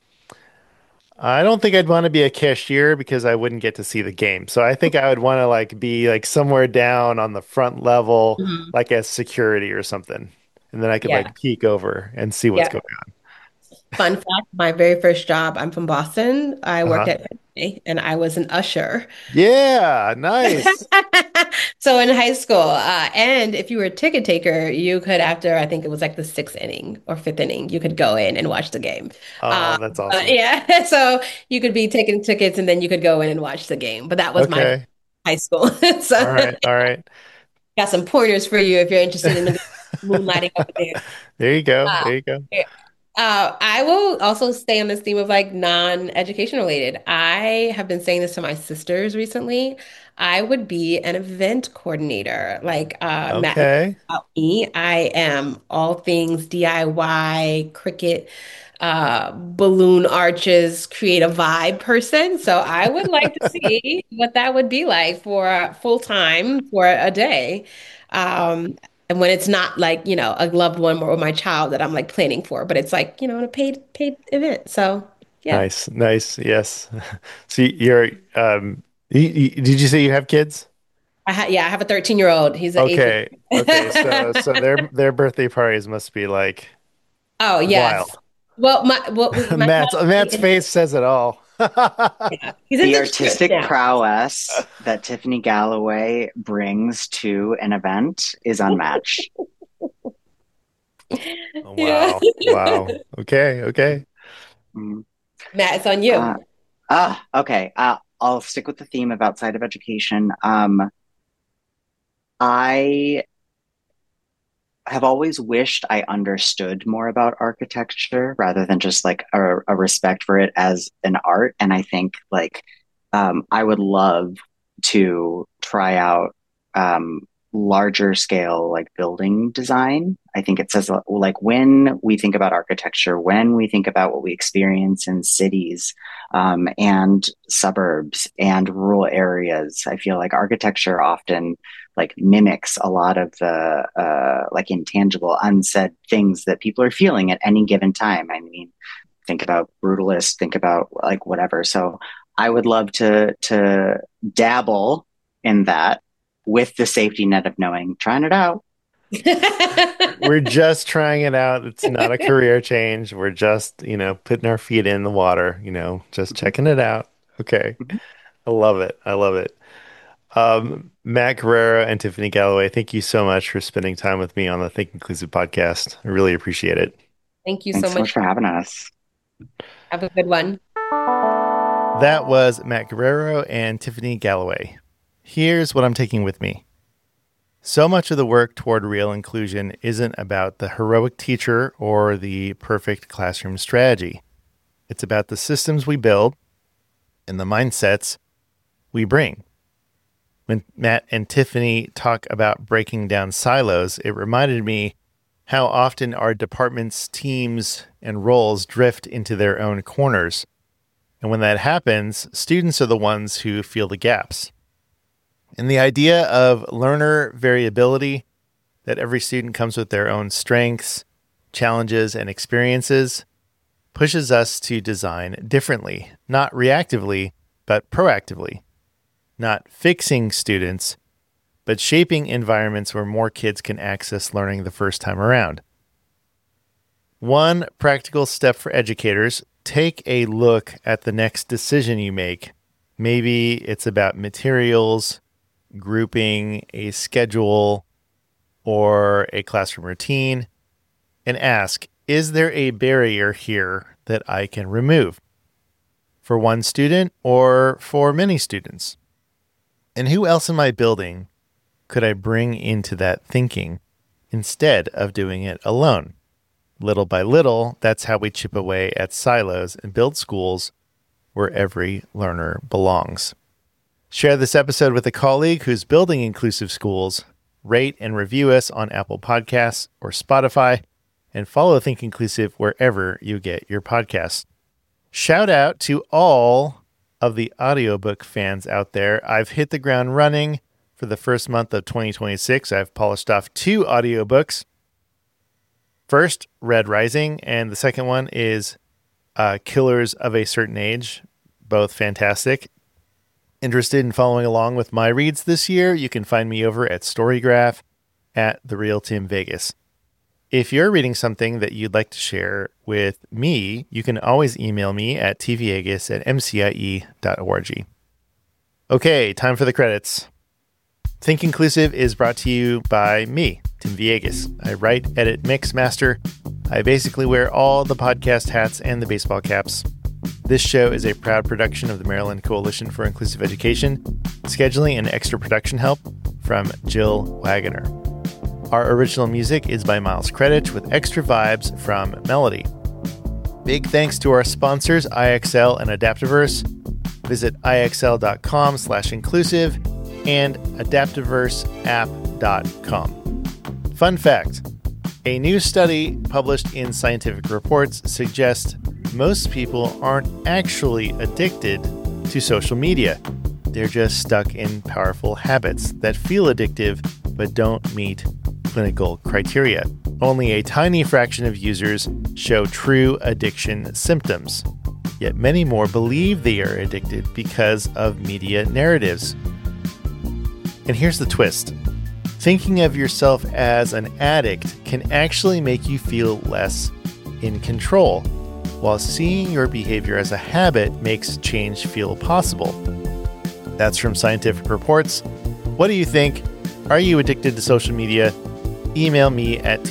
I don't think I'd want to be a cashier because I wouldn't get to see the game. So I think I would want to like be like somewhere down on the front level, Mhm. like as security or something. And then I could Yeah. like peek over and see what's Yeah. going on. Fun fact, my very first job, I'm from Boston. I worked Uh-huh. at Fenway, and I was an usher. Yeah, nice. So in high school, and if you were a ticket taker, you could, after I think it was like the sixth inning or fifth inning, you could go in and watch the game. Oh, that's But awesome. yeah, so you could be taking tickets and then you could go in and watch the game. But that was my Okay. high school. All So right. All right. got some pointers for you if you're interested in moonlighting over there. There you go. Uh, There you go. yeah. I will also stay on this theme of like non-education related. I have been saying this to my sisters recently. I would be an event coordinator. Like Matt knows Okay. about me. I am all things DIY, cricket, balloon arches, create a vibe person. So I would like to see what that would be like for full time for a day. Um, and when it's not like, a loved one or my child that I'm like planning for, but it's like, in a paid event. So yeah. Nice. Nice. Yes. So you're did you say you have kids? I have a 13-year-old. He's an eighth Okay. Okay. So grade. their birthday parties must be like Oh wild. yes. Well, my Matt's child, face says it all. yeah, he's The into church artistic now. prowess that Tiffany Galloway brings to an event is unmatched. Yeah. Wow. Wow. Okay. Okay. Mm. Matt, it's on Uh, you. okay. I'll stick with the theme of outside of education. I have always wished I understood more about architecture rather than just like a respect for it as an art. And I think like I would love to try out larger scale like building design. I think it says like when we think about architecture, when we think about what we experience in cities and suburbs and rural areas, I feel like architecture often like mimics a lot of the like intangible, unsaid things that people are feeling at any given time. I mean, think about brutalist, think about like whatever. So I would love to dabble in that with the safety net of knowing, trying it out. We're just trying it out. It's not a career change. We're just, putting our feet in the water, just checking it out. Okay. Mhm. I love it. I love it. Matt Guerrero and Tiffany Galloway, thank you so much for spending time with me on the Think Inclusive podcast. I really appreciate it. Thank you so Thanks so much. much for having us. Have a good one. That was Matt Guerrero and Tiffany Galloway. Here's what I'm taking with me. So much of the work toward real inclusion isn't about the heroic teacher or the perfect classroom strategy. It's about the systems we build and the mindsets we bring. When Matt and Tiffany talk about breaking down silos, it reminded me how often our departments, teams, and roles drift into their own corners. And when that happens, students are the ones who feel the gaps. And the idea of learner variability, that every student comes with their own strengths, challenges, and experiences, pushes us to design differently, not reactively, but proactively. Not fixing students, but shaping environments where more kids can access learning the first time around. One practical step for educators: take a look at the next decision you make. Maybe it's about materials, grouping, a schedule, or a classroom routine, and ask, is there a barrier here that I can remove for one student or for many students? And who else in my building could I bring into that thinking instead of doing it alone? Little by little, that's how we chip away at silos and build schools where every learner belongs. Share this episode with a colleague who's building inclusive schools. Rate and review us on Apple Podcasts or Spotify, and follow Think Inclusive wherever you get your podcasts. Shout out to all of the audiobook fans out there. I've hit the ground running for the first month of 2026. I've polished off 2 audiobooks. First, Red Rising, and the second one is Killers of a Certain Age. Both fantastic. Interested in following along with my reads this year? You can find me over at Storygraph at The Real Tim Vegas. If you're reading something that you'd like to share with me, you can always email me at tvegas@mcie.org. Okay, time for the credits. Think Inclusive is brought to you by me, Tim Villegas. I write, edit, mix, master. I basically wear all the podcast hats and the baseball caps. This show is a proud production of the Maryland Coalition for Inclusive Education. Scheduling and extra production help from Jill Wagoner. Our original music is by Miles Credich with extra vibes from Melody. Big thanks to our sponsors, IXL and Adaptiverse. Visit ixl.com/inclusive and adaptiverseapp.com. Fun fact: a new study published in Scientific Reports suggests most people aren't actually addicted to social media. They're just stuck in powerful habits that feel addictive but don't meet clinical criteria. Only a tiny fraction of users show true addiction symptoms, yet many more believe they are addicted because of media narratives. And here's the twist: thinking of yourself as an addict can actually make you feel less in control, while seeing your behavior as a habit makes change feel possible. That's from Scientific Reports. What do you think? Are you addicted to social media? Email me at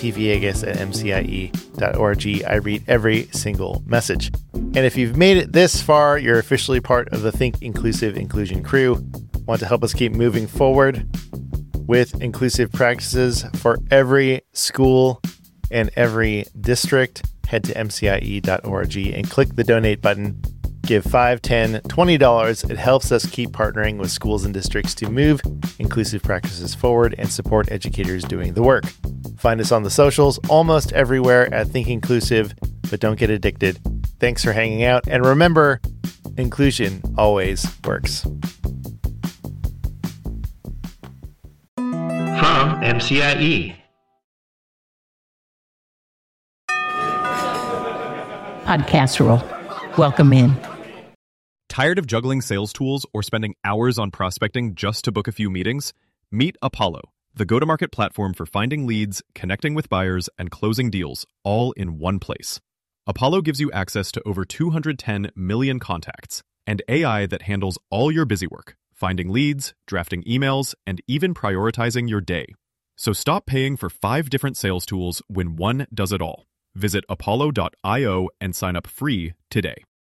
tvegas@mcie.org. I read every single message. And if you've made it this far, you're officially part of the Think Inclusive Inclusion crew. Want to help us keep moving forward with inclusive practices for every school and every district? Head to mcie.org and click the donate button. Give $5, $10, $20. It helps us keep partnering with schools and districts to move inclusive practices forward and support educators doing the work. Find us on the socials almost everywhere at Think Inclusive, but don't get addicted. Thanks for hanging out. And remember, inclusion always works. From MCIE. Podcasserole. Welcome in. Tired of juggling sales tools or spending hours on prospecting just to book a few meetings? Meet Apollo, the go-to-market platform for finding leads, connecting with buyers, and closing deals, all in one place. Apollo gives you access to over 210 million contacts and AI that handles all your busy work, finding leads, drafting emails, and even prioritizing your day. So stop paying for 5 different sales tools when one does it all. Visit apollo.io and sign up free today.